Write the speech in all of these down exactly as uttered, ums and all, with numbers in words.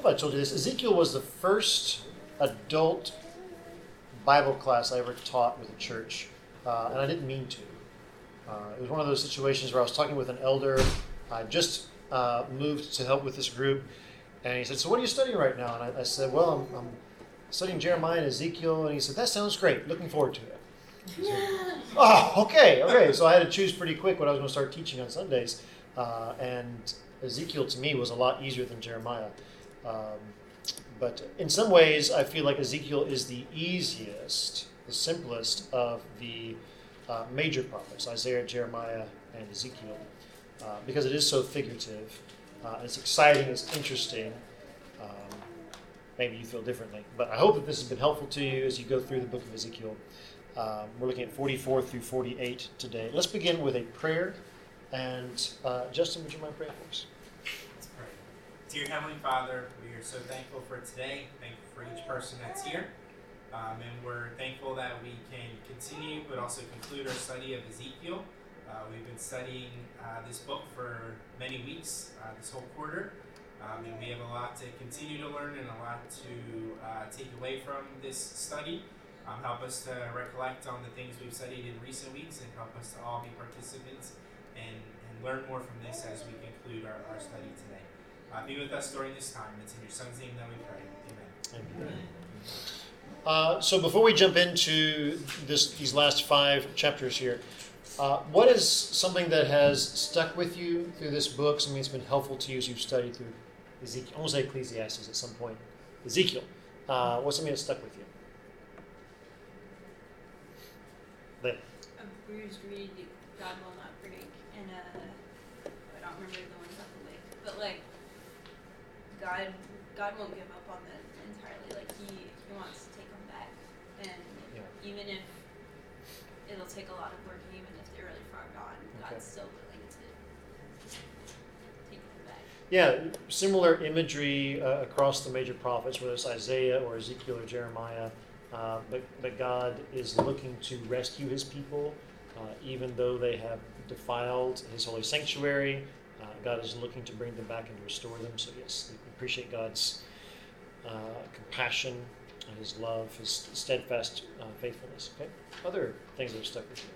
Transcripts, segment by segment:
don't know if I told you this. Ezekiel was the first adult Bible class I ever taught with a church, uh, and I didn't mean to. Uh, it was one of those situations where I was talking with an elder. I just uh, moved to help with this group, and he said, "So what are you studying right now?" And I, I said, "Well, I'm, I'm studying Jeremiah and Ezekiel." And he said, "That sounds great. Looking forward to it." Said, oh, okay, okay. So I had to choose pretty quick what I was going to start teaching on Sundays, uh, and Ezekiel to me was a lot easier than Jeremiah. Um, but in some ways, I feel like Ezekiel is the easiest, the simplest of the uh, major prophets, Isaiah, Jeremiah, and Ezekiel, uh, because it is so figurative. Uh, it's exciting, it's interesting. Um, maybe you feel differently. But I hope that this has been helpful to you as you go through the book of Ezekiel. Um, we're looking at forty-four through forty-eight today. Let's begin with a prayer. And uh, Justin, would you mind praying for us? Let's pray. Dear Heavenly Father, we are so thankful for today, thankful for each person that's here, um, and we're thankful that we can continue but also conclude our study of Ezekiel. Uh, we've been studying uh, this book for many weeks, uh, this whole quarter, um, and we have a lot to continue to learn and a lot to uh, take away from this study. Um, help us to recollect on the things we've studied in recent weeks and help us to all be participants and, and learn more from this as we conclude our, our study today. Uh, be with us during this time. It's in your Son's name that we pray. Amen. Amen. Uh, so before we jump into this, these last five chapters here, uh, what is something that has stuck with you through this book, something that's been helpful to you as you've studied through Ezekiel, almost like Ecclesiastes at some point, Ezekiel. Uh, what's something that stuck with you? But, a bruised reed God will not break, and uh, I don't remember the one about the lake, but like God, God won't give up on them entirely. Like He, He wants to take them back, and yeah. even if it'll take a lot of work, and even if they're really far gone, Okay. God's still willing to take them back. Yeah, similar imagery uh, across the major prophets, whether it's Isaiah or Ezekiel or Jeremiah. Uh, but, but God is looking to rescue his people, uh, even though they have defiled his holy sanctuary. Uh, God is looking to bring them back and to restore them. So yes, we appreciate God's uh, compassion and his love, his steadfast uh, faithfulness. Okay, other things that are stuck with you.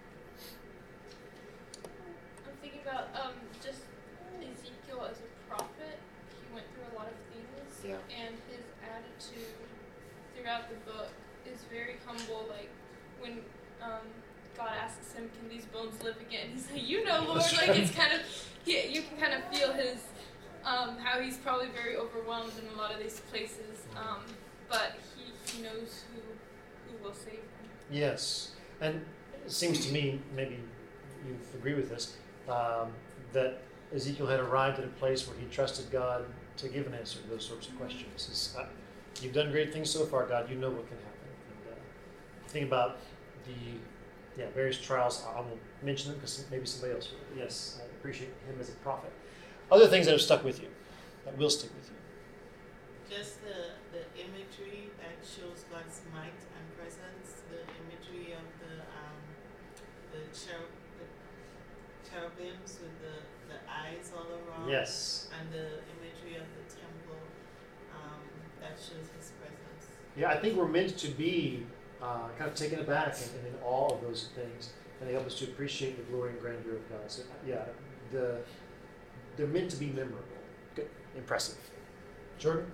I'm thinking about um, just Ezekiel as a prophet. He went through a lot of things, Yeah. and his attitude throughout the book is very humble. Like when um, God asks him, "Can these bones live again?" He's like, "You know, Lord." That's Like right. it's kind of he, you can kind of feel his um, how he's probably very overwhelmed in a lot of these places, um, but he, he knows who who will save him. Yes, and it seems to me, maybe you agree with this, um, that Ezekiel had arrived at a place where he trusted God to give an answer to those sorts of questions. It's, uh, You've done great things so far, God. You know what can happen. And, uh, think about the yeah various trials. I won't mention them because maybe somebody else will. Yes, I appreciate him as a prophet. Other things that have stuck with you, that will stick with you. Just the, the imagery that shows God's might and presence, the imagery of the um, the, cherub, the cherubims with the, the eyes all around, Yes. and the imagery of the temple um, that shows his presence. Yeah, I think we're meant to be uh, kind of taken aback and, and in awe of those things, and they help us to appreciate the glory and grandeur of God. So, yeah, the they're meant to be memorable. Good, impressive. Jordan?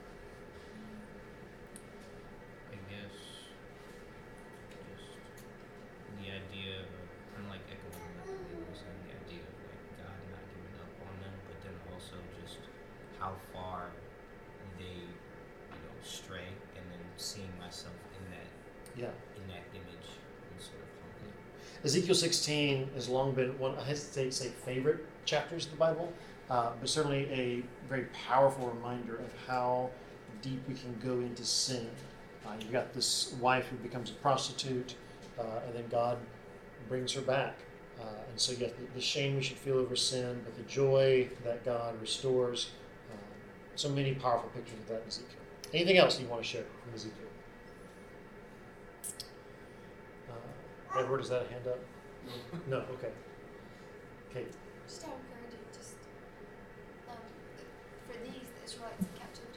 I guess just the idea of kind of like echoing what you were saying, the idea of like God not giving up on them, but then also just how far they, you know, stray, and then seeing myself in that Yeah. in that image and sort of humbling. Ezekiel sixteen has long been one, I hesitate to say favorite chapters of the Bible, uh, but certainly a very powerful reminder of how deep we can go into sin. Uh, you've got this wife who becomes a prostitute, uh, and then God brings her back. Uh, and so, yes, the, the shame we should feel over sin, but the joy that God restores. Um, so many powerful pictures of that in Ezekiel. Anything else you want to share from Ezekiel? Uh, Edward, is that a hand up? No, okay. Kate. Just out of curiosity, just um, for these, the Israelites in captivity,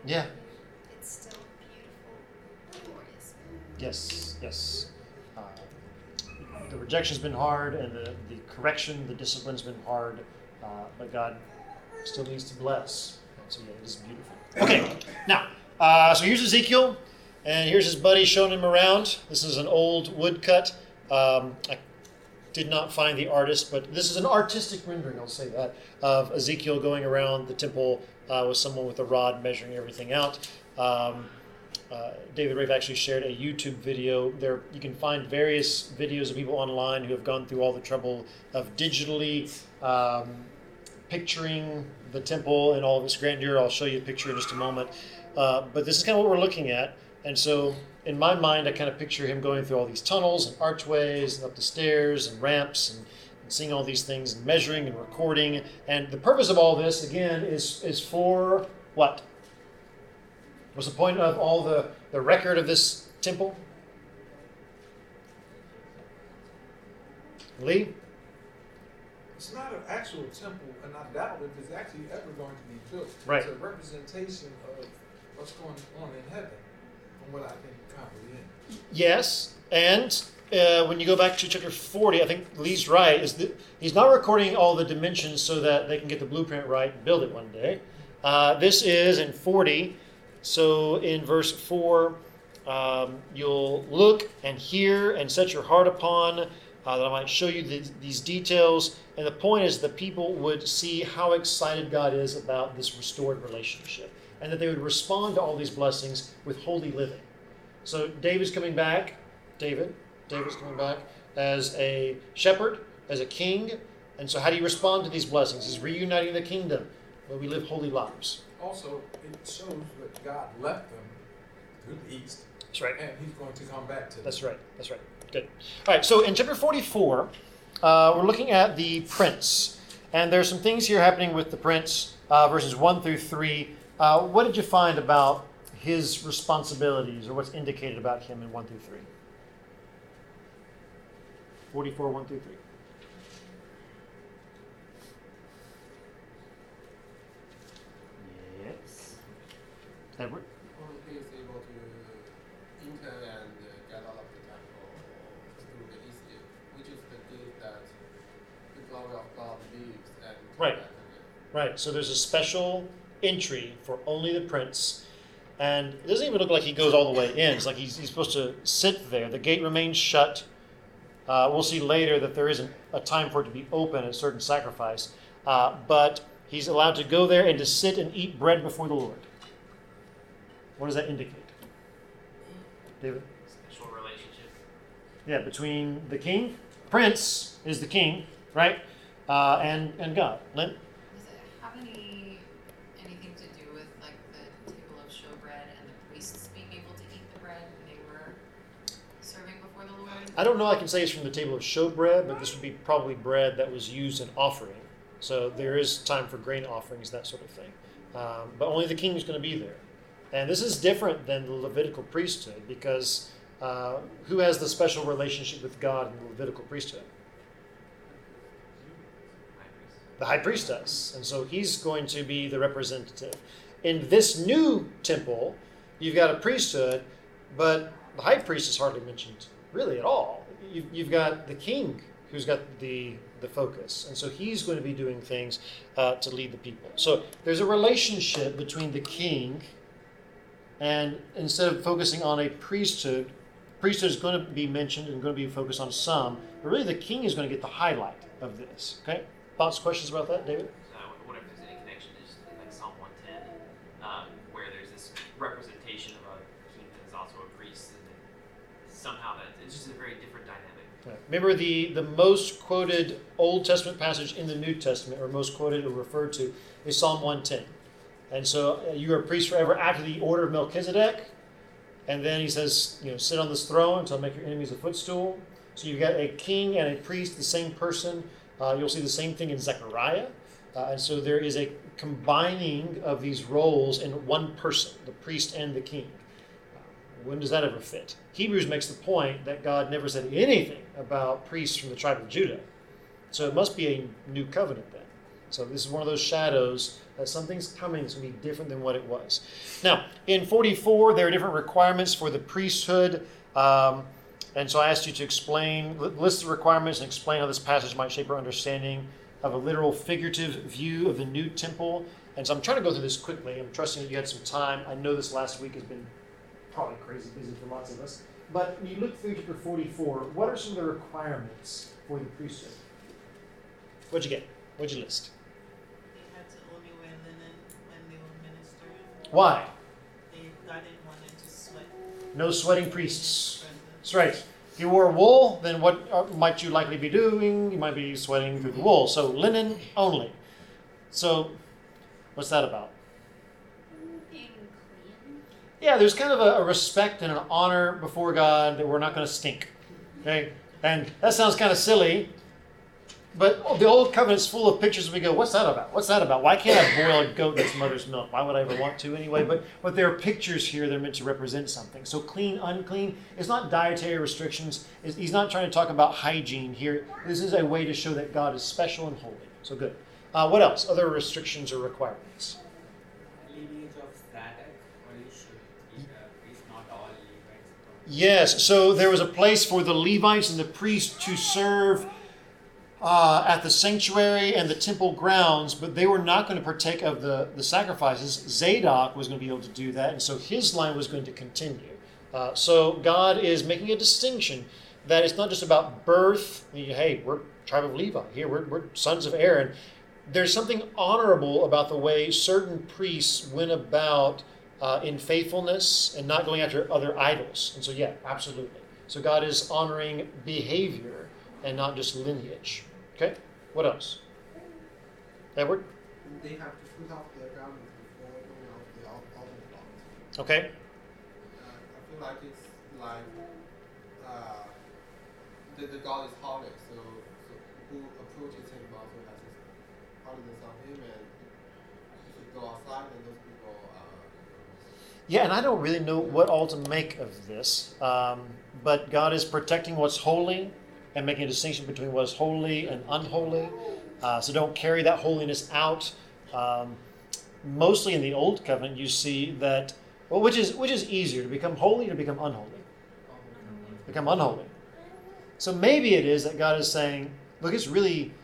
Yeah. It's still beautiful, glorious. Yes, yes. Uh, the rejection's been hard, and the, the correction, the discipline's been hard, uh, but God still needs to bless. And so, yeah, it is beautiful. Okay, now, uh, so here's Ezekiel, and here's his buddy showing him around. This is an old woodcut. Um, I did not find the artist, but this is an artistic rendering, I'll say that, of Ezekiel going around the temple uh, with someone with a rod measuring everything out. Um, uh, David Rafe actually shared a YouTube video. There you can find various videos of people online who have gone through all the trouble of digitally um, picturing the temple and all of its grandeur. I'll show you a picture in just a moment. Uh, but this is kind of what we're looking at. And so in my mind, I kind of picture him going through all these tunnels and archways and up the stairs and ramps and, and seeing all these things and measuring and recording. And the purpose of all this, again, is, is for what? What's the point of all the, the record of this temple? Lee? It's not an actual temple, and I doubt if it's actually ever going to be built. Right. It's a representation of what's going on in heaven, from what I can comprehend. Yes, and uh, when you go back to chapter forty, I think Lee's right, is that he's not recording all the dimensions so that they can get the blueprint right and build it one day. Uh, this is in forty, so in verse four, um, you'll look and hear and set your heart upon, uh, that I might show you the, these details. And the point is the people would see how excited God is about this restored relationship, and that they would respond to all these blessings with holy living. So David's coming back, David, David's coming back as a shepherd, as a king. And so how do you respond to these blessings? He's reuniting the kingdom where we live holy lives. Also, it shows that God left them to the east. That's right. And he's going to come back to them. That's right. That's right. Good. All right. So in chapter forty-four, uh, we're looking at the prince. And there's some things here happening with the prince, uh, verses one through three. Uh, what did you find about his responsibilities, or what's indicated about him in one through three? forty-four, one through three. Yes. Edward? Well, he is able to enter and uh, get out of the temple through the east gate, which is the gate that the glory of God leaves and comes Right. back again. Right. So there's a special entry for only the prince. And it doesn't even look like he goes all the way in. It's like he's, he's supposed to sit there. The gate remains shut. Uh, we'll see later that there isn't a time for it to be open at a certain sacrifice. Uh, but he's allowed to go there and to sit and eat bread before the Lord. What does that indicate? David? Special relationship. Yeah, between the king, prince is the king, right? Uh, and, and God. Lynn? Does it have any anything to do with like the table of showbread and the priests being able to eat the bread when they were serving before the Lord? I don't know I can say it's from the table of showbread, but this would be probably bread that was used in offering. So there is time for grain offerings, that sort of thing. Um, but only the king is going to be there. And this is different than the Levitical priesthood, because uh, who has the special relationship with God in the Levitical priesthood? The high priest does. And so he's going to be the representative. In this new temple, you've got a priesthood, but the high priest is hardly mentioned really at all. You've, you've got the king who's got the, the focus. And so he's going to be doing things uh, to lead the people. So there's a relationship between the king, and instead of focusing on a priesthood, priesthood is going to be mentioned and going to be focused on some, but really the king is going to get the highlight of this. Okay? Thoughts, questions about that, David? So I wonder if there's any connection to just like Psalm one ten, um, where there's this representation of a king that is also a priest, and then somehow that it's just a very different dynamic. Right. Remember the, the most quoted Old Testament passage in the New Testament, or most quoted or referred to, is Psalm one ten. And so uh, you are a priest forever after the order of Melchizedek. And then he says, you know, sit on this throne until I make your enemies a footstool. So you've got a king and a priest, the same person. Uh, you'll see the same thing in Zechariah. Uh, and so there is a combining of these roles in one person, the priest and the king. Uh, when does that ever fit? Hebrews makes the point that God never said anything about priests from the tribe of Judah. So it must be a new covenant then. So this is one of those shadows that something's coming that's going to be different than what it was. Now, in forty-four, there are different requirements for the priesthood. Um, and so I asked you to explain, list the requirements and explain how this passage might shape our understanding of a literal figurative view of the new temple. And so I'm trying to go through this quickly. I'm trusting that you had some time. I know this last week has been probably crazy busy for lots of us. But when you look through chapter forty-four, what are some of the requirements for the priesthood? What'd you get? What'd you list? They had to only wear linen when they were ministering. Why? They, God didn't want them to sweat. No sweating priests. Presence. That's right. If you wore wool, then what uh, might you likely be doing? You might be sweating through the wool. So linen only. So what's that about? Being clean. Yeah, there's kind of a, a respect and an honor before God that we're not going to stink. Okay? And that sounds kind of silly, but the Old Covenant's full of pictures we go, what's that about? What's that about? Why can't I boil a goat that's mother's milk? Why would I ever want to anyway? But, but there are pictures here that are meant to represent something. So clean, unclean, it's not dietary restrictions. It's, he's not trying to talk about hygiene here. This is a way to show that God is special and holy. So good. Uh, what else? Other restrictions or requirements? Lineage of Zadok, or you should be the priest, not all Levites. Yes, so there was a place for the Levites and the priests to serve uh, at the sanctuary and the temple grounds, but they were not going to partake of the, the sacrifices. Zadok was going to be able to do that, and so his line was going to continue. Uh, so God is making a distinction that it's not just about birth. Hey, we're tribe of Levi. Here, we're, we're sons of Aaron. There's something honorable about the way certain priests went about uh, in faithfulness and not going after other idols. And so, yeah, absolutely. So God is honoring behavior and not just lineage. Okay? What else? Edward? They have to put off their garments before going out the al- altar plot. Okay. Uh, I feel like it's like uh, the, the God is holy, so, so who approaches him also has his holiness on him, and if you go outside, then those people. Uh, Yeah, and I don't really know what all to make of this, um, but God is protecting what's holy and making a distinction between what is holy and unholy. Uh, so don't carry that holiness out. Um, mostly in the Old Covenant, you see that, well, which is which is easier, to become holy or to become unholy? Become unholy. So maybe it is that God is saying, look, it's really,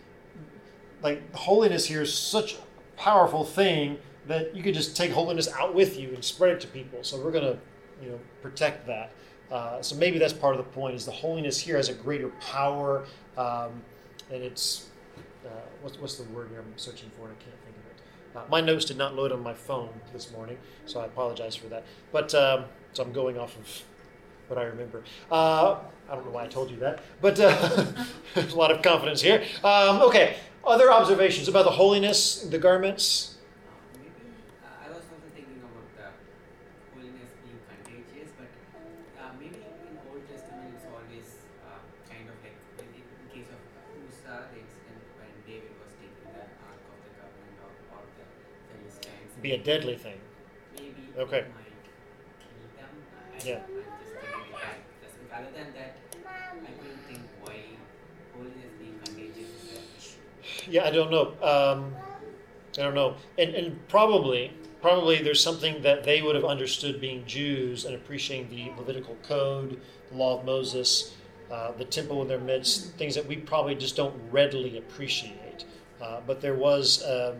like, holiness here is such a powerful thing that you could just take holiness out with you and spread it to people. So we're going to, you know, protect that. Uh, so maybe that's part of the point, is the holiness here has a greater power, um, and it's, uh, what's, what's the word here I'm searching for, and I can't think of it. Uh, my notes did not load on my phone this morning, so I apologize for that. But, um, so I'm going off of what I remember. Uh, I don't know why I told you that, but uh, there's a lot of confidence here. Um, okay, other observations about the holiness, the garments? Uh, maybe uh, I was also thinking about the holiness being contagious, but uh, maybe in Old Testament it's always uh, kind of like in, in case of Uzzah, the incident when David was taking the Ark of the Covenant of all the Philistines. Be a deadly thing. Maybe Okay. it might kill them. I, Yeah. I'm just thinking that. Just other than that, I couldn't think why holiness being contagious is an issue. Yeah, I don't know. Um, I don't know. And, and probably, probably there's something that they would have understood being Jews and appreciating the Levitical code, the law of Moses, uh, the temple in their midst, things that we probably just don't readily appreciate. Uh, but there was um,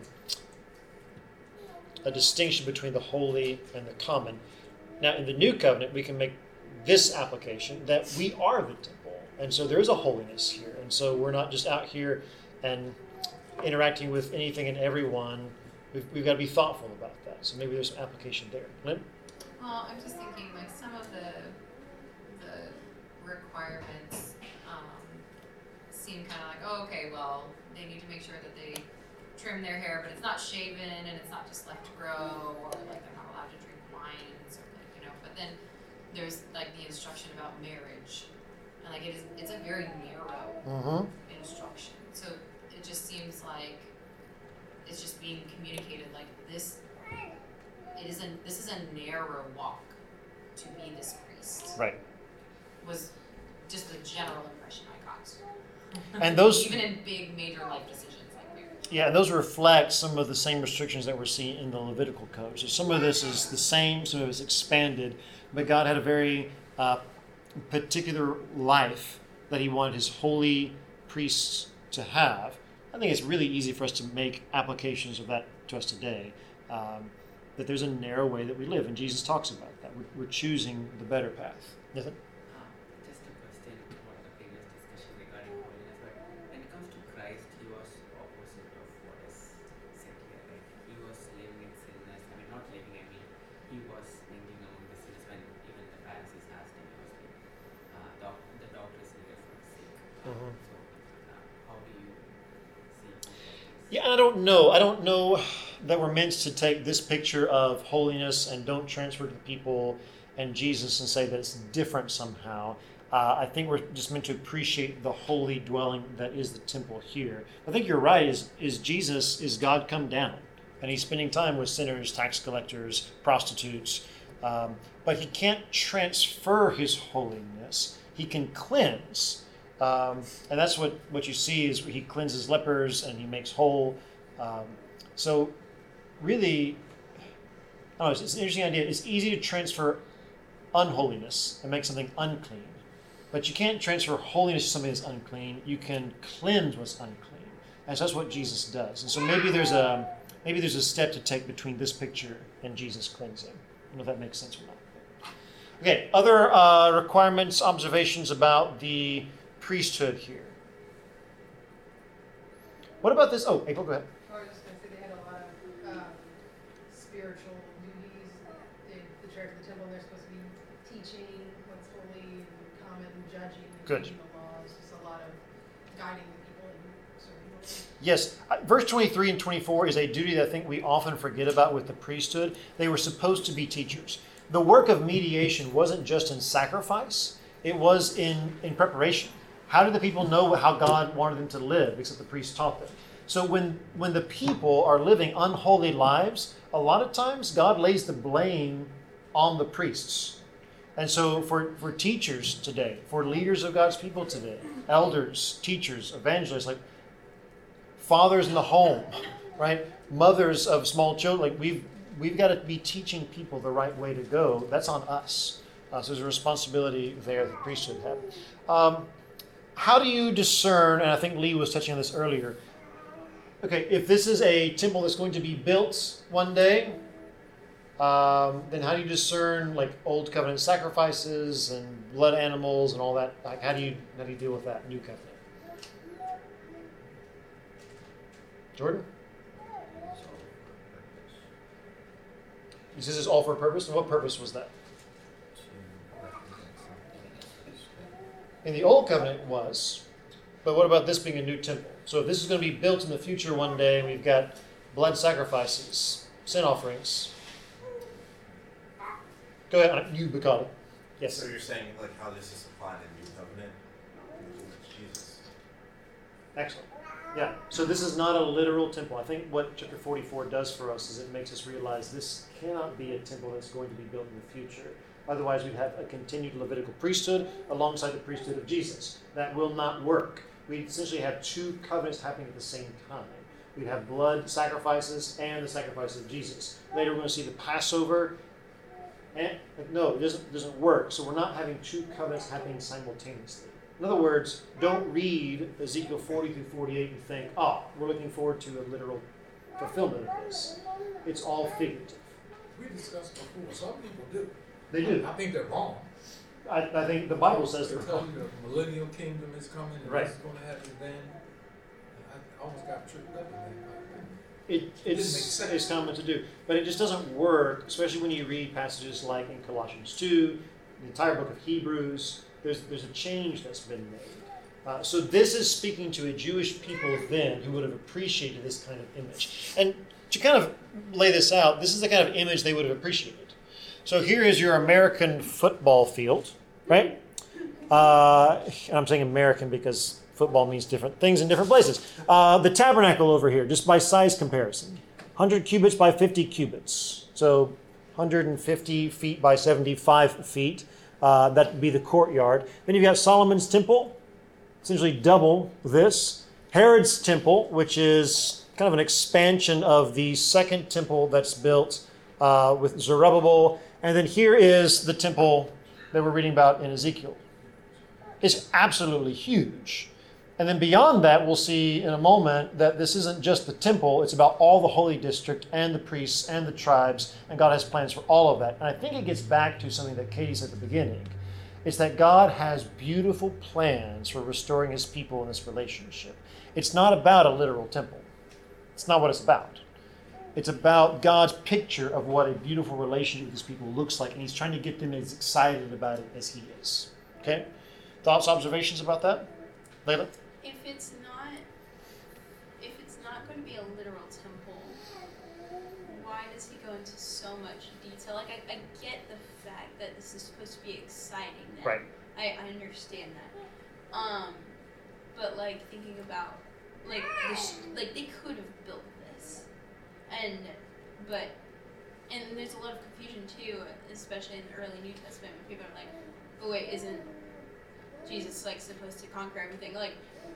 a distinction between the holy and the common. Now, in the New Covenant, we can make this application that we are the temple. And so there is a holiness here. And so we're not just out here and interacting with anything and everyone. We've, we've got to be thoughtful about that. So maybe there's some application there. Lynn? Well, I'm just thinking, like, some of the the requirements um, seem kind of like, oh, okay, well, they need to make sure that they trim their hair, but it's not shaven and it's not just left to grow, or like they're not allowed to drink wines, or like, you know. But then there's like the instruction about marriage, and like it is, it's a very narrow Mm-hmm. instruction. So it just seems like it's just being communicated like this. It isn't. This is a narrow walk to be this priest. Right. Was just the general impression I got. And those- even in big major life decisions like marriage. Yeah, and those reflect some of the same restrictions that we're seeing in the Levitical code. So some of this is the same, some of it is expanded, but God had a very uh, particular life that he wanted his holy priests to have. I think it's really easy for us to make applications of that to us today, um, that there's a narrow way that we live, and Jesus talks about that. We're, we're choosing the better path. Nathan? Uh, just a question about the previous discussion regarding holiness, but when it comes to Christ, he was opposite of what is said here, right? He was living in sinners. I mean, not living, I mean, he was mingling among the sinners when even the Pharisees asked him, he was like, uh, doc, the doctor is needed for the sick. Uh, Mhm. So, uh, how do you see both of these? Yeah, I don't know. I don't know that we're meant to take this picture of holiness and don't transfer to the people and Jesus and say that it's different somehow. Uh, I think we're just meant to appreciate the holy dwelling that is the temple here. I think you're right. Is is Jesus, is God come down? And he's spending time with sinners, tax collectors, prostitutes. Um, but he can't transfer his holiness. He can cleanse. Um, and that's what, what you see is he cleanses lepers and he makes whole. Um, so really, I don't know, it's, it's an interesting idea. It's easy to transfer unholiness and make something unclean. But you can't transfer holiness to something that's unclean. You can cleanse what's unclean. And so that's what Jesus does. And so maybe there's a maybe there's a step to take between this picture and Jesus cleansing. I don't know if that makes sense or not. Okay, other uh, requirements, observations about the priesthood here. What about this? Oh, April, go ahead. I was just going to say they had a lot of um, spiritual duties. They, the church, the temple, they're supposed to be teaching what's holy and common, judging, and Good. keeping the laws. Just a lot of guiding the people in certain ways. Yes, uh, verse twenty-three and twenty-four is a duty that I think we often forget about with the priesthood. They were supposed to be teachers. The work of mediation wasn't just in sacrifice, it was in, in preparation. How did the people know how God wanted them to live, except the priest taught them? So when, when the people are living unholy lives, a lot of times God lays the blame on the priests. And so for, for teachers today, for leaders of God's people today, elders, teachers, evangelists, like fathers in the home, right? Mothers of small children, like we've we've got to be teaching people the right way to go. That's on us. Uh, so there's a responsibility there that the priesthood had. Um, how do you discern, and I think Lee was touching on this earlier, okay, if this is a temple that's going to be built one day, um, then how do you discern like old covenant sacrifices and blood animals and all that? Like how do you how do you deal with that new covenant? Jordan? He says it's all for a purpose. And what purpose was that? In the old covenant was, but what about this being a new temple? So if this is going to be built in the future one day, we've got blood sacrifices, sin offerings. Go ahead, you Bakali. Yes. So you're saying like how this is applied in New Covenant? Jesus. Excellent. Yeah. So this is not a literal temple. I think what chapter forty-four does for us is it makes us realize this cannot be a temple that's going to be built in the future. Otherwise, we'd have a continued Levitical priesthood alongside the priesthood of Jesus. That will not work. We'd essentially have two covenants happening at the same time. We'd have blood sacrifices and the sacrifice of Jesus. Later, we're going to see the Passover. And no, it doesn't, doesn't work. So we're not having two covenants happening simultaneously. In other words, don't read Ezekiel forty through forty-eight and think, oh, we're looking forward to a literal fulfillment of this. It's all figurative. We discussed before, some people do. They do. I think they're wrong. I, I think the Bible says They they're tell wrong. you the millennial kingdom is coming and Right. this is going to happen then. And I almost got tripped up in that. It, It didn't make it's, sense. it's common to do. But it just doesn't work, especially when you read passages like in Colossians two, the entire book of Hebrews. There's, there's a change that's been made. Uh, so this is speaking to a Jewish people then who would have appreciated this kind of image. And to kind of lay this out, this is the kind of image they would have appreciated. So here is your American football field, right? Uh, and I'm saying American because football means different things in different places. Uh, the tabernacle over here, just by size comparison, one hundred cubits by fifty cubits. So one hundred fifty feet by seventy-five feet. Uh, that would be the courtyard. Then you've got Solomon's temple, essentially double this. Herod's temple, which is kind of an expansion of the second temple that's built uh, with Zerubbabel. And then here is the temple that we're reading about in Ezekiel. It's absolutely huge. And then beyond that, we'll see in a moment that this isn't just the temple, it's about all the holy district and the priests and the tribes, and God has plans for all of that. And I think it gets back to something that Katie said at the beginning. It's that God has beautiful plans for restoring his people in this relationship. It's not about a literal temple. It's not what it's about. It's about God's picture of what a beautiful relationship with his people looks like, and he's trying to get them as excited about it as he is. Okay? Thoughts, observations about that? Layla? If it's not, if it's not going to be a literal temple, why does he go into so much detail? Like, I, I get the fact that this is supposed to be exciting. Then. Right. I, I understand that. Um, but like thinking about, like, the sh- like they could have built this, and but, and there's a lot of confusion too, especially in the early New Testament when people are like, oh wait, isn't Jesus like supposed to conquer everything? Like.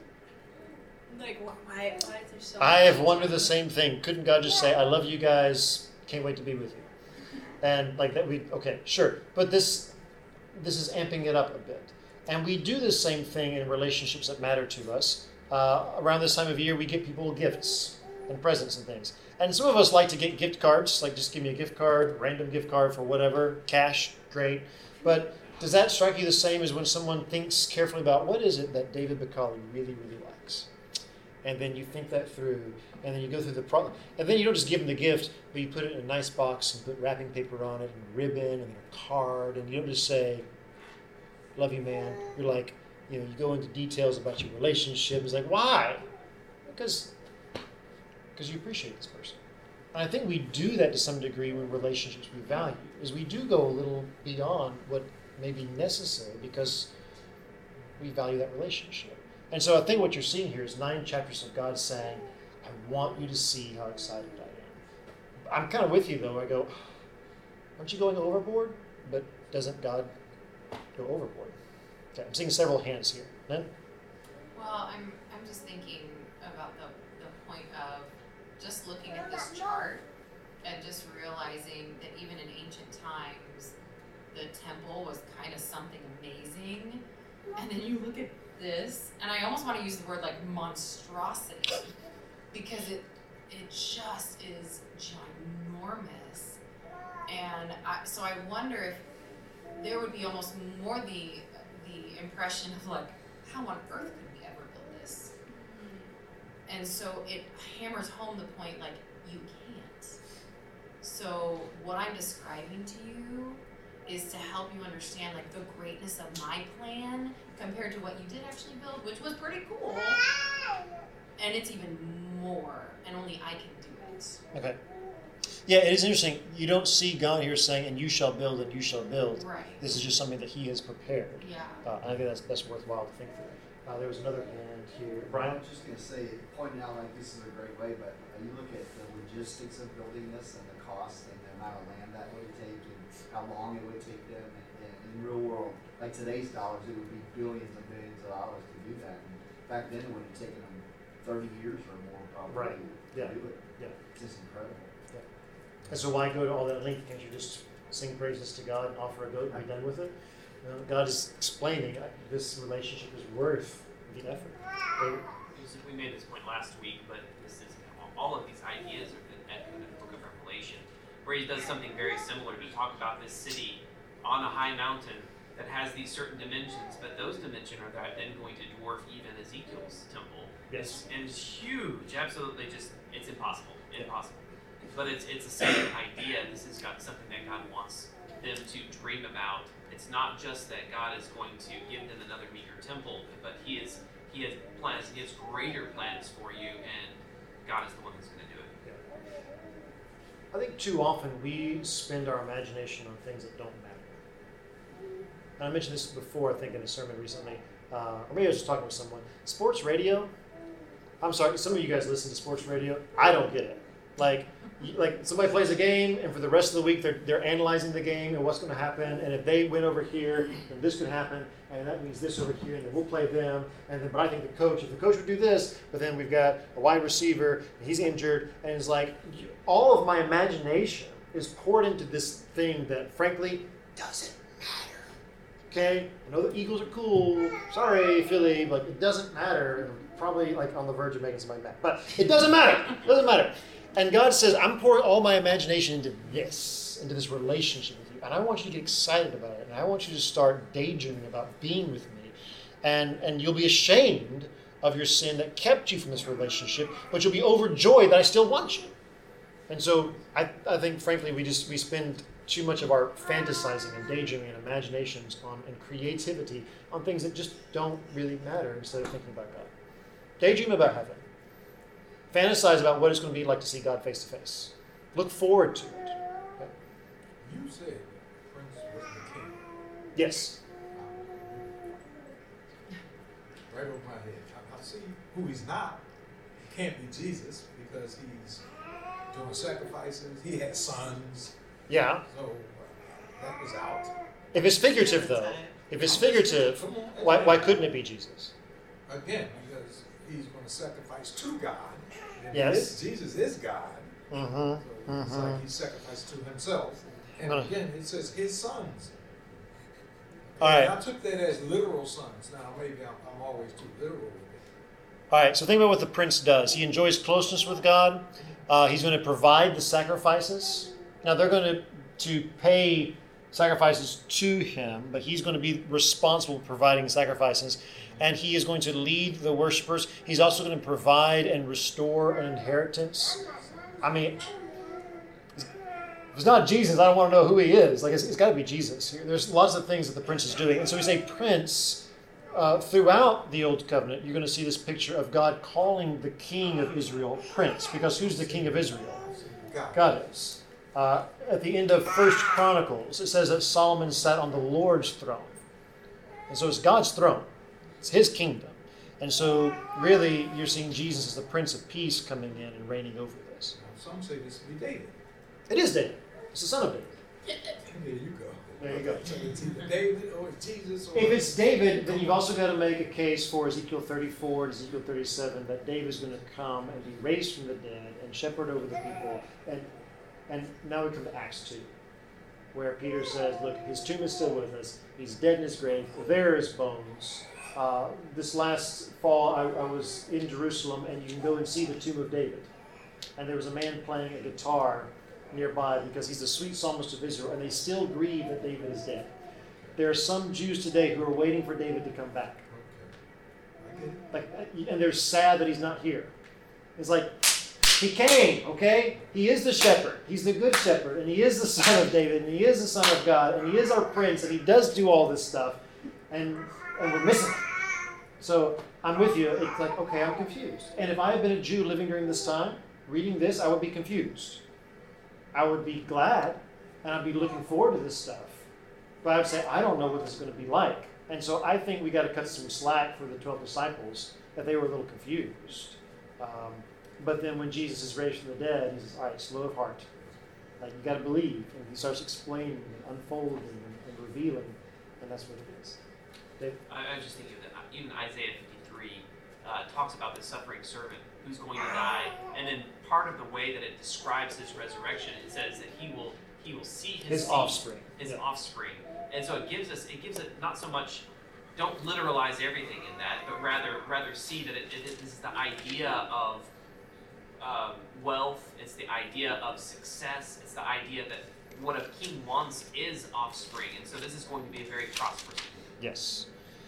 Like, why, why is there so much? I have wondered the same thing. Couldn't God just say, I love you guys, can't wait to be with you? And like that, we, okay, sure. But this, this is amping it up a bit. And we do the same thing in relationships that matter to us. Uh, around this time of year, we get people gifts and presents and things. And some of us like to get gift cards, like just give me a gift card, random gift card for whatever, cash, great. But does that strike you the same as when someone thinks carefully about what is it that David Bacali really, really likes? And then you think that through, and then you go through the pro, and then you don't just give them the gift, but you put it in a nice box and put wrapping paper on it and ribbon and then a card, and you don't just say, love you, man. You're like, you know, you go into details about your relationship. It's like, why? Because, because you appreciate this person. And I think we do that to some degree when relationships we value, is we do go a little beyond what may be necessary because we value that relationship. And so I think what you're seeing here is nine chapters of God saying, I want you to see how excited I am. I'm kind of with you, though. I go, aren't you going overboard? But doesn't God go overboard? Okay, I'm seeing several hands here. Lynn? Well, I'm I'm just thinking about the, the point of just looking at this chart and just realizing that even in ancient times, the temple was kind of something amazing. And then you look at this, and I almost want to use the word like monstrosity, because it it just is ginormous. And I, so I wonder if there would be almost more the the impression of like, how on earth could we ever build this? And so it hammers home the point like, you can't. So what I'm describing to you is to help you understand like the greatness of my plan compared to what you did actually build, which was pretty cool. And it's even more, and only I can do it. Okay. Yeah, it is interesting. You don't see God here saying, and you shall build, and you shall build. Right. This is just something that he has prepared. Yeah. Uh, and I think that's, that's worthwhile to think through. Uh, there was another hand here. Brian? I was just going to say, pointing out like this is a great way, but uh, you look at the logistics of building this and the cost and the amount of land that would take and how long it would take them. And, and in the real world, like today's dollars, it would be billions and billions of dollars to do that. And back then, it would have taken them thirty years or more probably Right. to Yeah. do it. Yeah. It's just incredible. Yeah. And so why go to all that length? Can't you just sing praises to God and offer a goat and be done with it? You know, God is explaining uh, this relationship is worth the effort. They, We made this point last week, but this is all of these ideas are echoed in the book of Revelation, where he does something very similar to talk about this city on a high mountain that has these certain dimensions, but those dimensions are then going to dwarf even Ezekiel's temple. Yes. And it's huge, absolutely just, it's impossible, impossible. But it's it's the same idea. This has got something that God wants them to dream about. It's not just that God is going to give them another meager temple, but he is he has plans, he has greater plans for you, and God is the one who's going to do it. I think too often we spend our imagination on things that don't matter. And I mentioned this before, I think, in a sermon recently, uh, or maybe I was just talking with someone. Sports radio, I'm sorry, some of you guys listen to sports radio. I don't get it. Like, you- like somebody plays a game, and for the rest of the week they're they're analyzing the game and what's going to happen, and if they win over here, then this could happen, and that means this over here, and then we'll play them, and then but I think the coach, if the coach would do this, but then we've got a wide receiver, and he's injured, and it's like you- all of my imagination is poured into this thing that frankly doesn't matter. Okay, I know the Eagles are cool. Sorry, Philly, but it doesn't matter. I'm probably like on the verge of making somebody mad, but it doesn't matter. It doesn't matter. And God says, I'm pouring all my imagination into this, into this relationship with you. And I want you to get excited about it. And I want you to start daydreaming about being with me. And, and you'll be ashamed of your sin that kept you from this relationship, but you'll be overjoyed that I still want you. And so I, I think, frankly, we just we spend too much of our fantasizing and daydreaming and imaginations on and creativity on things that just don't really matter instead of thinking about God. Daydream about heaven. Fantasize about what it's going to be like to see God face to face. Look forward to it. Okay? You said Prince was the king. Yes. Right over my head. I, I see who he's not. He can't be Jesus because he's doing sacrifices. He had sons. Yeah. So uh, that was out. If it's figurative, though, if it's figurative, why, why couldn't it be Jesus? Again, because he's going to sacrifice to God. And Yes. this- Jesus is God. Mm-hmm. So it's Mm-hmm. like he sacrificed to himself. And Gonna- again, it says his sons. All right. And I took that as literal sons. Now, maybe I'm, I'm always too literal with it. All right, so think about what the prince does. He enjoys closeness with God. Uh, he's going to provide the sacrifices. Now, they're going to, to pay sacrifices to him, but he's going to be responsible for providing sacrifices. And he is going to lead the worshipers. He's also going to provide and restore an inheritance. I mean, if it's not Jesus, I don't want to know who he is. Like, it's, it's got to be Jesus. There's lots of things that the prince is doing. And so he's a prince. Uh, throughout the Old Covenant, you're going to see this picture of God calling the king of Israel prince. Because who's the king of Israel? God is. Uh, at the end of First Chronicles, it says that Solomon sat on the Lord's throne. And so it's God's throne. It's his kingdom. And so really you're seeing Jesus as the Prince of Peace coming in and reigning over this. Some say this to be David. It is David. It's the son of David. There you go. There you go. So it's either David or it's Jesus. Or If it's David, then you've also got to make a case for Ezekiel thirty-four and Ezekiel thirty-seven that David's going to come and be raised from the dead and shepherd over the people. And and now we come to Acts two, where Peter says, look, his tomb is still with us. He's dead in his grave. There are his bones. Uh, this last fall, I, I was in Jerusalem, and you can go and see the tomb of David. And there was a man playing a guitar nearby because he's the sweet psalmist of Israel, and they still grieve that David is dead. There are some Jews today who are waiting for David to come back. Like, and they're sad that he's not here. It's like, he came, okay? He is the shepherd. He's the good shepherd, and he is the son of David, and he is the son of God, and he is our prince, and he does do all this stuff, and, and we're missing him. So I'm with you. It's like, okay, I'm confused. And if I had been a Jew living during this time, reading this, I would be confused. I would be glad, and I'd be looking forward to this stuff. But I'd say, I don't know what this is going to be like. And so I think we got to cut some slack for the twelve disciples that they were a little confused. Um, but then when Jesus is raised from the dead, he says, all right, slow of heart. Like, you got to believe. And he starts explaining and unfolding and, and revealing, and that's what it is. Dave? I, I was just thinking that even Isaiah fifty-three uh, talks about the suffering servant who's going to die, and then part of the way that it describes his resurrection, it says that he will he will see his, His seed, offspring. his Yeah. offspring, and so it gives us it gives it not so much. Don't literalize everything in that, but rather rather see that it, it, it this is the idea of um, wealth. It's the idea of success. It's the idea that what a king wants is offspring, and so this is going to be a very prosperous king. Yes.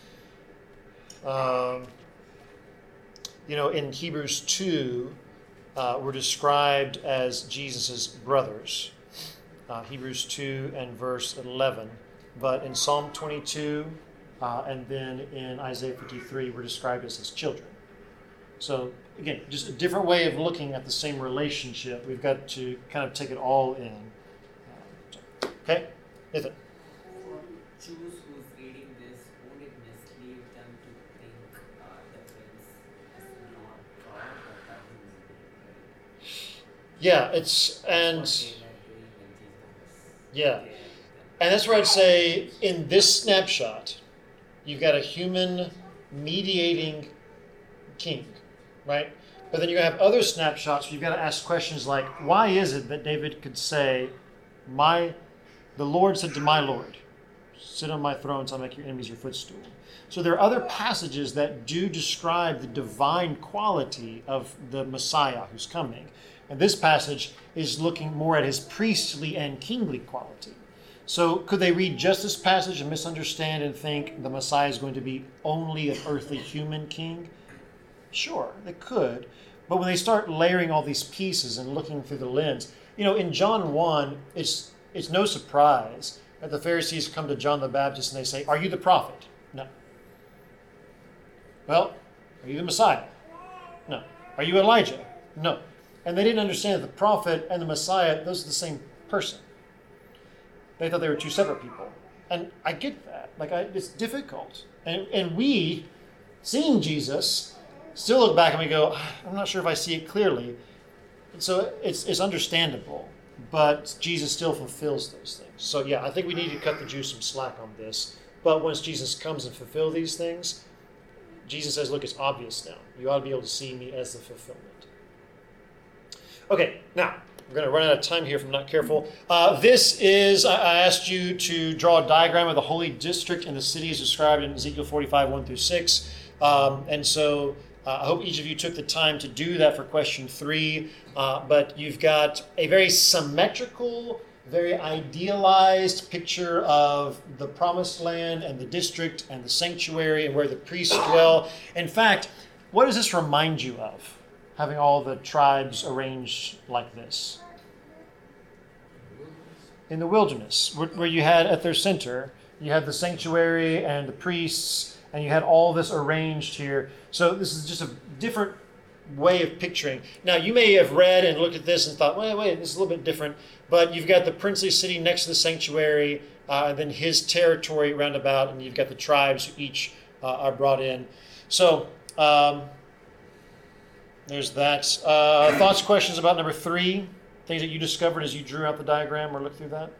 Um, you know, in Hebrews two, uh, we're described as Jesus' brothers. Uh, Hebrews two and verse eleven. But in Psalm twenty-two uh, and then in Isaiah fifty-three, we're described as his children. So, again, just a different way of looking at the same relationship. We've got to kind of take it all in. Uh, so, okay? Nathan? For Jews who's reading this, won't it mislead them to think uh, the prince is not God, but that he is Yeah, it's, and, That's what they were doing when Jesus was yeah. there with them. And that's where I'd say in this snapshot, you've got a human mediating king, right? But then you have other snapshots where you've got to ask questions like, why is it that David could say, "My, the Lord said to my Lord, sit on my throne till I make your enemies your footstool"? So there are other passages that do describe the divine quality of the Messiah who's coming. And this passage is looking more at his priestly and kingly quality. So could they read just this passage and misunderstand and think the Messiah is going to be only an earthly human king? Sure, they could. But when they start layering all these pieces and looking through the lens, you know, in John one, it's it's no surprise that the Pharisees come to John the Baptist and they say, "Are you the prophet?" No. Well, are you the Messiah? No. Are you Elijah? No. And they didn't understand that the prophet and the Messiah, those are the same person. They thought they were two separate people. And I get that. Like, I, it's difficult. And, and we, seeing Jesus, still look back and we go, I'm not sure if I see it clearly. And so it's, it's understandable. But Jesus still fulfills those things. So, yeah, I think we need to cut the Jews some slack on this. But once Jesus comes and fulfills these things, Jesus says, look, it's obvious now. You ought to be able to see me as the fulfillment. Okay, now, we're going to run out of time here if I'm not careful. Uh, this is, I asked you to draw a diagram of the holy district and the city as described in Ezekiel forty-five, one through six. Um, and so uh, I hope each of you took the time to do that for question three. Uh, but you've got a very symmetrical, very idealized picture of the promised land and the district and the sanctuary and where the priests dwell. In fact, what does this remind you of? Having all the tribes arranged like this. In the wilderness, where, where you had at their center, you had the sanctuary and the priests, and you had all this arranged here. So this is just a different way of picturing. Now, you may have read and looked at this and thought, wait, wait, this is a little bit different. But you've got the princely city next to the sanctuary, uh, and then his territory round about, and you've got the tribes who each uh, are brought in. So, um, there's that. Uh, thoughts, questions about number three? Things that you discovered as you drew out the diagram or looked through that?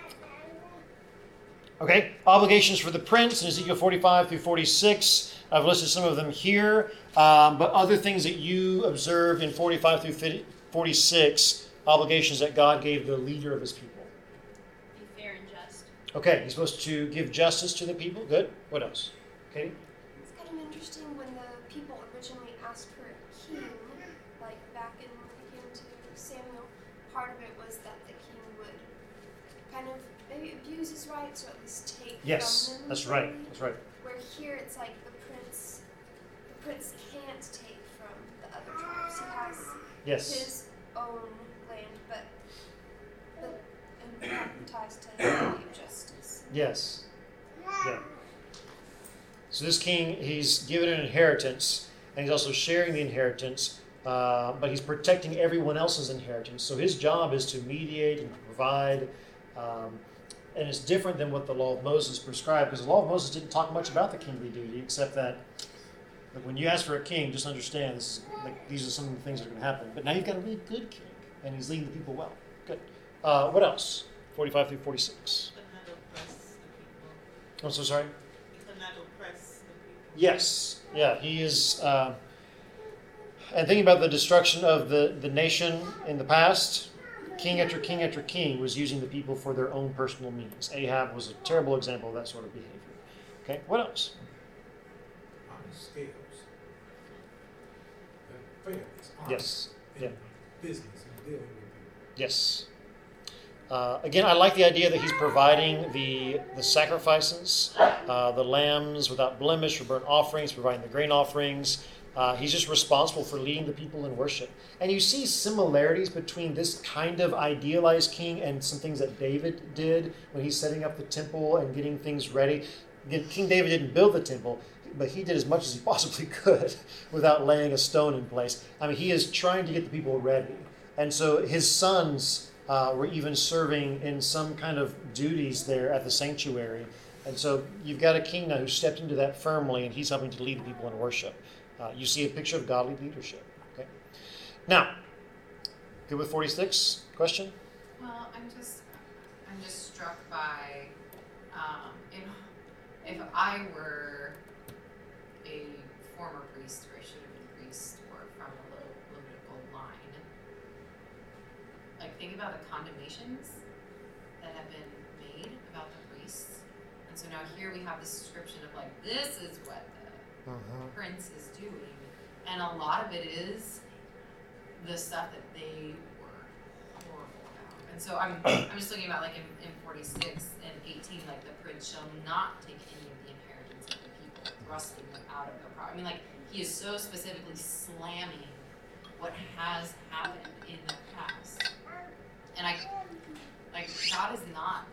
Okay. Obligations for the prince in Ezekiel forty-five through forty-six. I've listed some of them here. Um, but other things that you observed in forty-five through forty-six, obligations that God gave the leader of his people. Be fair and just. Okay. He's supposed to give justice to the people. Good. What else? Katie? It's kind of interesting when the people originally asked for a king, like back in when it came to Samuel, part of it was that the king would kind of maybe abuse his rights or at least take Yes, from them. that's right. That's right. Where here it's like the prince, the prince can't take from the other tribes. He has Yes. his own land, but but and that ties to the idea of justice. Yes. Yeah. So this king, he's given an inheritance, and he's also sharing the inheritance, uh, but he's protecting everyone else's inheritance. So his job is to mediate and to provide, um, and it's different than what the law of Moses prescribed, because the law of Moses didn't talk much about the kingly duty, except that like, when you ask for a king, just understand this is, like, these are some of the things that are going to happen. But now you've got a really good king, and he's leading the people well. Good. Uh, what else? forty-five through forty-six. But not oppress the people. I'm so sorry? But not oppress the people. Yes. Yeah, he is. Uh, and thinking about the destruction of the, the nation in the past, king after king after king was using the people for their own personal means. Ahab was a terrible example of that sort of behavior. Okay, what else? Honest scales. Fairness. Honest Yes. Yeah. Business and dealing with people. Yes. Uh, again, I like the idea that he's providing the the sacrifices, uh, the lambs without blemish for burnt offerings, providing the grain offerings. Uh, he's just responsible for leading the people in worship. And you see similarities between this kind of idealized king and some things that David did when he's setting up the temple and getting things ready. Again, King David didn't build the temple, but he did as much as he possibly could without laying a stone in place. I mean, he is trying to get the people ready. And so his sons uh, were even serving in some kind of duties there at the sanctuary. And so you've got a king now who stepped into that firmly, and he's helping to lead the people in worship. Uh, you see a picture of godly leadership. Okay. Now, Good with forty-six? Question? Well, I'm just, I'm just struck by, um, if, if I were a former priest, or I should have been a priest, or from a Le- Levitical line, like think about the condemnations that have been made about the priests. And so now here we have this description of like, this is what the Mhm. prince is doing. And a lot of it is the stuff that they were horrible about. And so I'm I'm just looking about like in, in forty-six and eighteen, like the prince shall not take any of the inheritance of the people, thrusting them out of their property. I mean, like he is so specifically slamming what has happened in the past. And I like God is not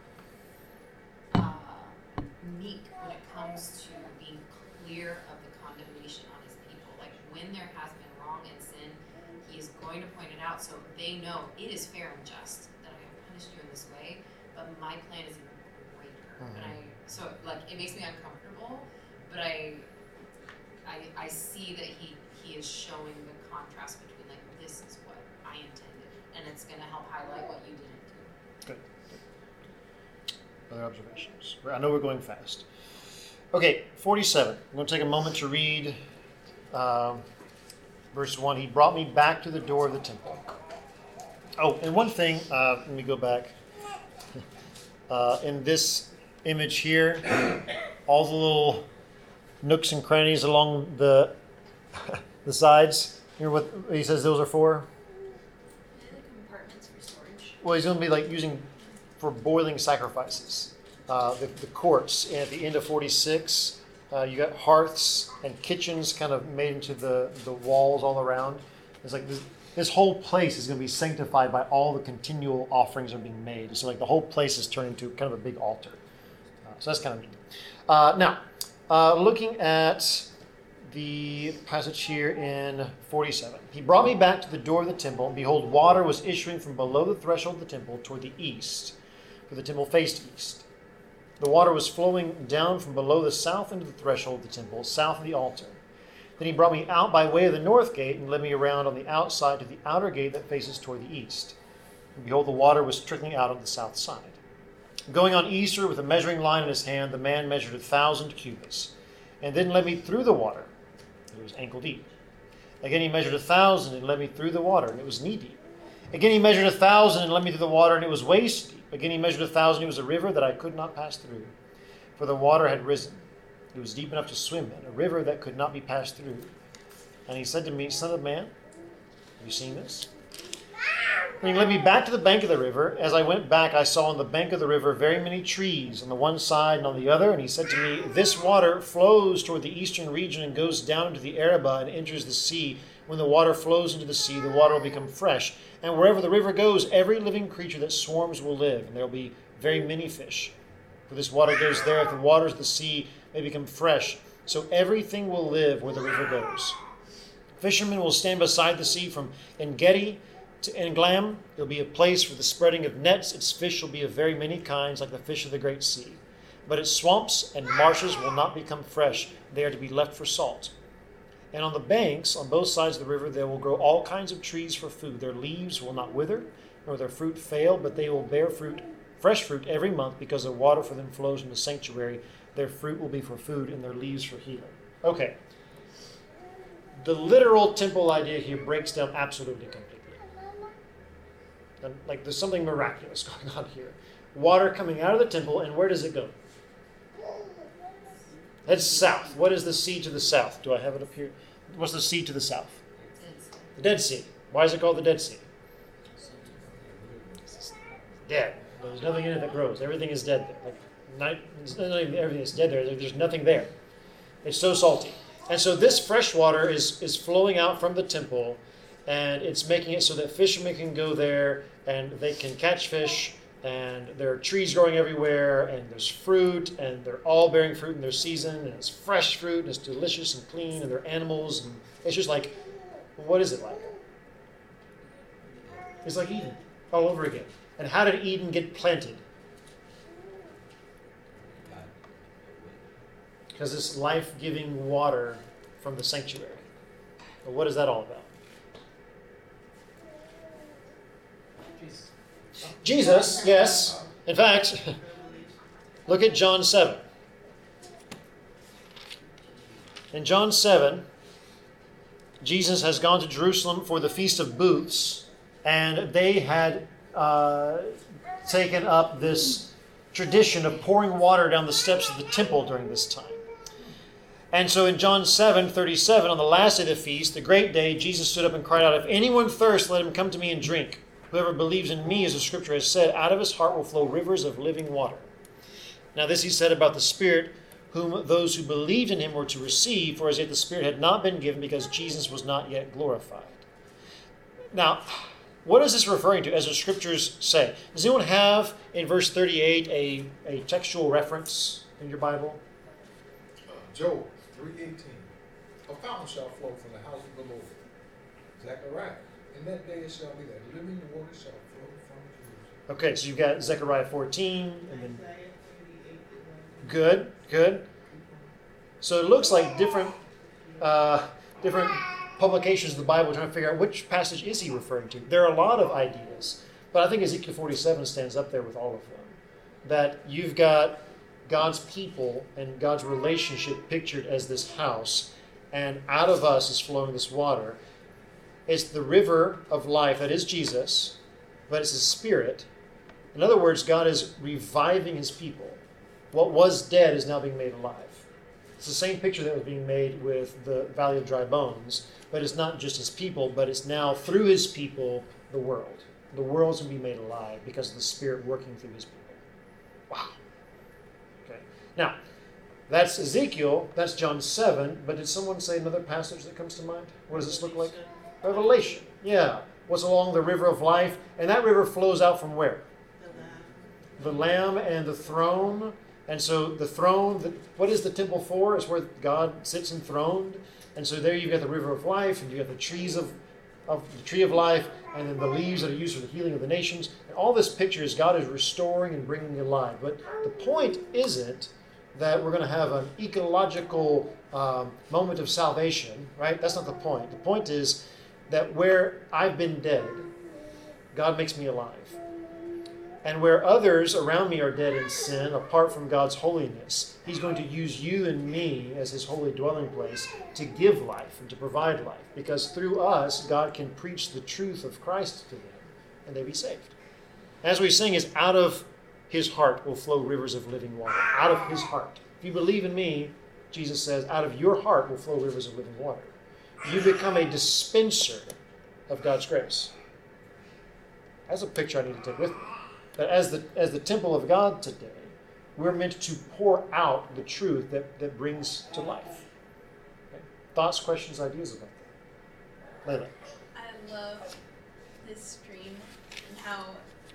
uh, meek when it comes to being clear of the condemnation on his people. Like when there has been wrong and sin, he is going to point it out so they know it is fair and just that I have punished you in this way, but my plan is even greater. Mhm. And I so like it makes me uncomfortable, but I I I see that he he is showing the contrast between like this is what I intended, and it's gonna help highlight what you didn't do. Good. Other observations? I know we're going fast. Okay, forty-seven. I'm going to take a moment to read um, verse one. He brought me back to the door of the temple. Oh, and one thing, uh, let me go back. Uh, in this image here, all the little nooks and crannies along the the sides. You know what he says those are for? The compartments for storage. Well, he's going to be like using for boiling sacrifices. Uh, the, the courts, and at the end of forty-six, uh, you got hearths and kitchens kind of made into the, the walls all around. It's like this, this whole place is going to be sanctified by all the continual offerings that are being made. So like the whole place is turned into kind of a big altar. Uh, so that's kind of neat. Uh, now, uh, looking at the passage here in forty-seven. He brought me back to the door of the temple, and behold, water was issuing from below the threshold of the temple toward the east, for the temple faced east. The water was flowing down from below the south into the threshold of the temple, south of the altar. Then he brought me out by way of the north gate and led me around on the outside to the outer gate that faces toward the east. And behold, the water was trickling out on the south side. Going on eastward with a measuring line in his hand, the man measured a thousand cubits, and then led me through the water. It was ankle deep. Again he measured a thousand and led me through the water, and it was knee deep. Again he measured a thousand and led me through the water, and it was waist deep. Again he measured a thousand, it was a river that I could not pass through, for the water had risen. It was deep enough to swim in, a river that could not be passed through. And he said to me, Son of man, have you seen this? And he led me back to the bank of the river. As I went back, I saw on the bank of the river very many trees on the one side and on the other. And he said to me, This water flows toward the eastern region and goes down into the Arabah and enters the sea. When the water flows into the sea, the water will become fresh. And wherever the river goes, every living creature that swarms will live. And there will be very many fish. For this water goes there, if the waters of the sea may become fresh. So everything will live where the river goes. Fishermen will stand beside the sea from En-Gedi to Englam. It will be a place for the spreading of nets. Its fish will be of very many kinds, like the fish of the great sea. But its swamps and marshes will not become fresh. They are to be left for salt. And on the banks, on both sides of the river, there will grow all kinds of trees for food. Their leaves will not wither, nor their fruit fail, but they will bear fruit, fresh fruit every month, because the water for them flows from the sanctuary. Their fruit will be for food, and their leaves for healing. Okay. The literal temple idea here breaks down absolutely completely. And like there's something miraculous going on here. Water coming out of the temple, and where does it go? That's south. What is the sea to the south? Do I have it up here? What's the sea to the south? The Dead Sea. Why is it called the Dead Sea? It's dead. There's nothing in it that grows. Everything is dead there. Like, not, not even everything is dead there. There's nothing there. It's so salty. And so this fresh water is, is flowing out from the temple, and it's making it so that fishermen can go there and they can catch fish, and there are trees growing everywhere, and there's fruit, and they're all bearing fruit in their season, and it's fresh fruit, and it's delicious and clean, and they're animals, and it's just like, what is it like? It's like Eden all over again. And how did Eden get planted? Because it's life-giving water from the sanctuary. Well, what is that all about? Jesus. Jesus, yes. In fact, look at John seven. In John seven, Jesus has gone to Jerusalem for the Feast of Booths, and they had uh, taken up this tradition of pouring water down the steps of the temple during this time. And so in John seven thirty-seven, on the last day of the feast, the great day, Jesus stood up and cried out, "If anyone thirsts, let him come to me and drink. Whoever believes in me, as the scripture has said, out of his heart will flow rivers of living water." Now this he said about the Spirit, whom those who believed in him were to receive, for as yet the Spirit had not been given because Jesus was not yet glorified. Now, what is this referring to, as the scriptures say? Does anyone have, in verse thirty-eight, a, a textual reference in your Bible? Uh, Job three eighteen. A fountain shall flow from the house of the Lord. Zechariah. In that day it shall be that living water shall flow from Jerusalem. Okay, so you've got Zechariah fourteen, and then good, good. So it looks like different, uh, different publications of the Bible trying to figure out which passage is he referring to. There are a lot of ideas, but I think Ezekiel forty-seven stands up there with all of them. That you've got God's people and God's relationship pictured as this house, and out of us is flowing this water. It's the river of life that is Jesus, but it's his Spirit. In other words, God is reviving his people. What was dead is now being made alive. It's the same picture that was being made with the Valley of Dry Bones, but it's not just his people, but it's now through his people, the world. The world's going to be made alive because of the Spirit working through his people. Wow. Okay. Now, that's Ezekiel, that's John seven, but did someone say another passage that comes to mind? What does this look like? Revelation. Yeah. What's along the river of life? And that river flows out from where? The Lamb and the throne. And so the throne, the, what is the temple for? It's where God sits enthroned. And so there you've got the river of life, and you've got the trees of, of the tree of life, and then the leaves that are used for the healing of the nations. And all this picture is God is restoring and bringing alive. But the point isn't that we're going to have an ecological um, moment of salvation, right? That's not the point. The point is that where I've been dead, God makes me alive. And where others around me are dead in sin, apart from God's holiness, he's going to use you and me as his holy dwelling place to give life and to provide life. Because through us, God can preach the truth of Christ to them, and they be saved. As we sing, is out of his heart will flow rivers of living water. Out of his heart. If you believe in me, Jesus says, out of your heart will flow rivers of living water. You become a dispenser of God's grace. That's a picture I need to take with me. That as the as the temple of God today, we're meant to pour out the truth that, that brings to life. Okay? Thoughts, questions, ideas about that? Layla. I love this stream and how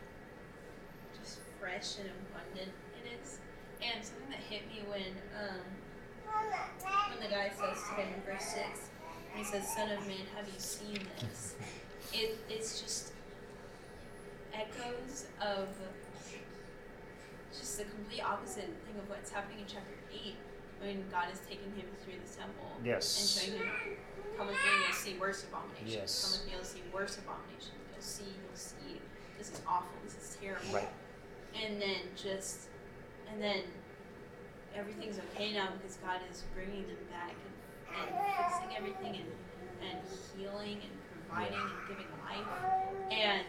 just fresh and abundant it is. And something that hit me when um, when the guy says to him in verse six, he says, "Son of man, have you seen this?" It it's just echoes of just the complete opposite thing of what's happening in chapter eight when God is taking him through the temple. Yes. And showing him, come with me and you'll see worse abominations. Yes. Come with me, you'll see worse abominations. You'll see, you'll see, this is awful, this is terrible. Right. And then just, and then everything's okay now because God is bringing them back and, and fixing everything and, and healing and providing and giving life. And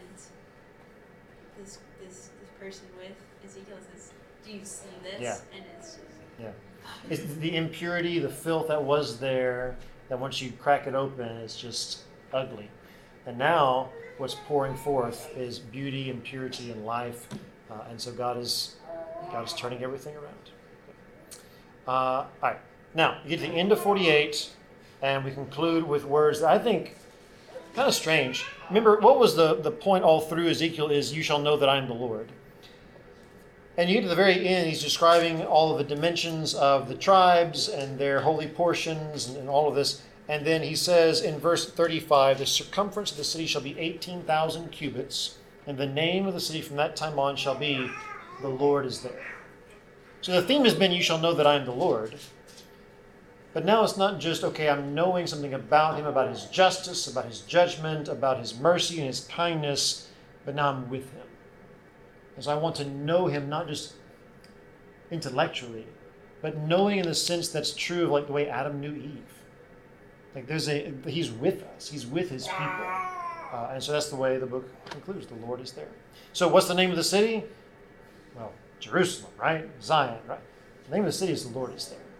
This, this this person with Ezekiel says, "Do you see this?" Yeah. And it's just Yeah. It's the impurity, the filth that was there, that once you crack it open, it's just ugly. And now what's pouring forth is beauty and purity and life. Uh, and so God is God is turning everything around. Uh, all right. Now, you get to the end of forty-eight, and we conclude with words that I think kind of strange. Remember, what was the, the point all through Ezekiel is, you shall know that I am the Lord. And you get to the very end, he's describing all of the dimensions of the tribes and their holy portions and, and all of this. And then he says in verse thirty-five, the circumference of the city shall be eighteen thousand cubits, and the name of the city from that time on shall be, the Lord is there. So the theme has been, you shall know that I am the Lord. But now it's not just, okay, I'm knowing something about him, about his justice, about his judgment, about his mercy and his kindness. but now I'm with him. Because I want to know him not just intellectually, but knowing in the sense that's true of like the way Adam knew Eve. Like there's a, he's with us. He's with his people. Uh, and so that's the way the book concludes. The Lord is there. So what's the name of the city? Well, Jerusalem, right? Zion, right? The name of the city is the Lord is there.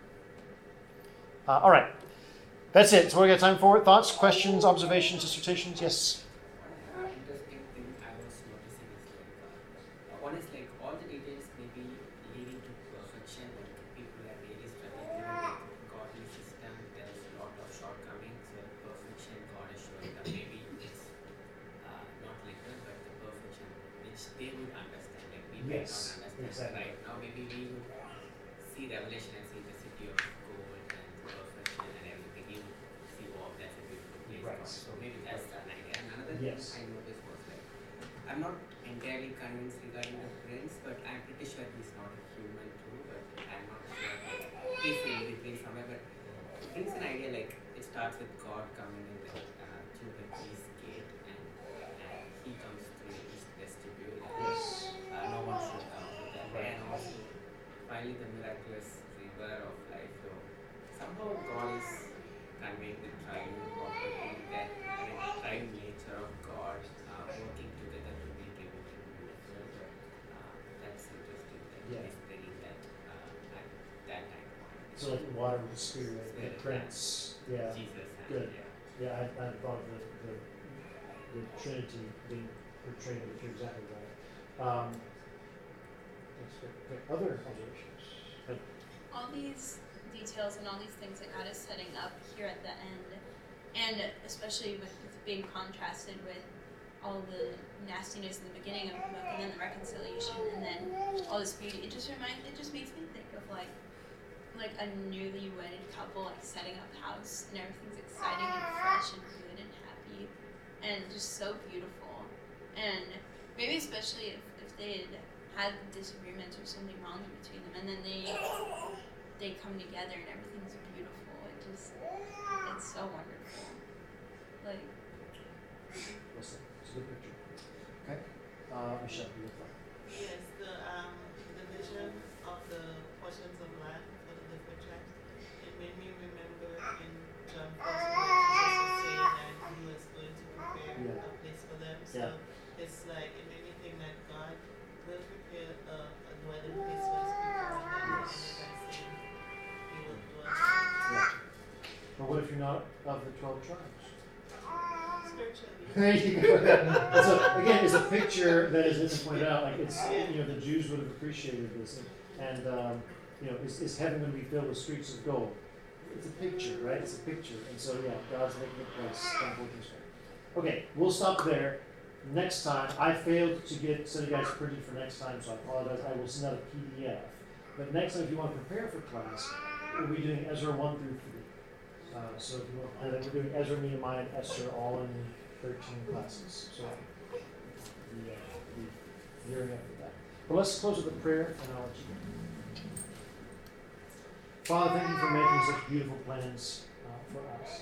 Uh, all right. That's it. So what do we got time for? Thoughts, questions, observations, dissertations? Yes? Uh, interesting thing I was noticing is like, uh, one is like all the details may be leading to perfection, like people are really struggling, you know, like godly system, there's a lot of shortcomings, so perfection God is showing that maybe it's uh, not literal, but the perfection which they would understand, like we may not Yes, understand exactly. right now, maybe we would see Revelation and see the city of gold and perfection and everything, we would see, oh, that's a beautiful place. Right. God. So maybe that's an idea. And another Yes. thing I noticed was like, I'm not entirely convinced regarding the prince, but I'm pretty sure he's not a human too, but I'm not sure. Like, he's in between somewhere, but it brings an idea like it starts with God coming in the, uh, to the east gate and, and he comes through the east vestibule and Yes. uh, no one should come to that way. And also finally the miraculous river of life. So somehow God is conveying the triune property, that I mean, triune nature of God uh, working together to make everything beautiful. Uh, that's interesting that Yeah. he's bringing that uh, at that time. So like the water with the Spirit, the Spirit, Prince. Yeah. Jesus. And, Good. Yeah. Yeah, I, I thought of the, the, the Trinity being portrayed, but you're exactly right. Um, that's good. Okay. Other observations? Uh, All these details and all these things that God is setting up here at the end, and especially with, with being contrasted with all the nastiness in the beginning of the book, and then the reconciliation, and then all this beauty. It just reminds, it just makes me think of like, like a newly wedded couple, like setting up house, and everything's exciting and fresh and good and happy, and just so beautiful. And maybe especially if, if they had had disagreements or something wrong in between them, and then they they come together and everything's beautiful. It just, it's so wonderful. Like, Listen, it's a good picture. Okay. Uh, Michelle, you look like. Yes, the um the vision of the portions of land for the different tribes. It made me remember in John four Jesus was saying that he was going to prepare Yeah. a place for them. So Yeah. it's like it made me think that God will prepare a, a dwelling place for his people, and then when the time is saying he will dwell. Yeah. But what if you're not of the twelve tribes? Spiritually. There you go. It's a, again, it's a picture that, as Vincent pointed out, like it's, you know, the Jews would have appreciated this. And, um, you know, is, is heaven going to be filled with streets of gold? It's a picture, right? It's a picture. And so, yeah, God's making a place. Okay, we'll stop there. Next time, I failed to get some of you guys printed for next time, so I apologize. I will send out a P D F. But next time, if you want to prepare for class, we'll be doing Ezra one through three. Uh, so if you want, and then we're doing Ezra, Nehemiah, and Esther all in thirteen classes. So the, uh, the gearing up for that. But let's close with a prayer, and I'll let you go. Father, thank you for making such beautiful plans uh, for us.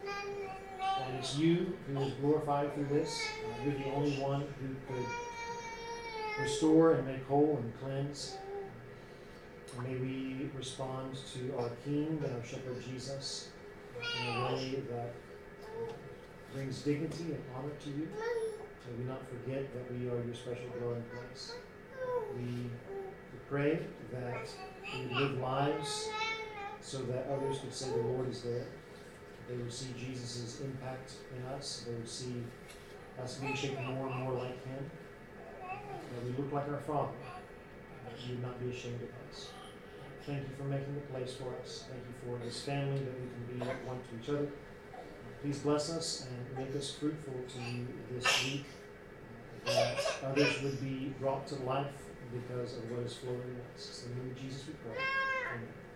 And it's you who is glorified through this. Uh, you're the only one who could restore and make whole and cleanse. And may we respond to our King and our Shepherd Jesus in a way that brings dignity and honor to you. May we not forget that we are your special dwelling place. We pray that we live lives so that others could say the Lord is there. They would see Jesus' impact in us. They would see us being shaped more and more like him. That we look like our Father. That you would not be ashamed of us. Thank you for making the place for us. Thank you for this family that we can be one to each other. Please bless us and make us fruitful to you this week. That others would be brought to life because of what is flowing in us. In the name of Jesus we pray. Amen.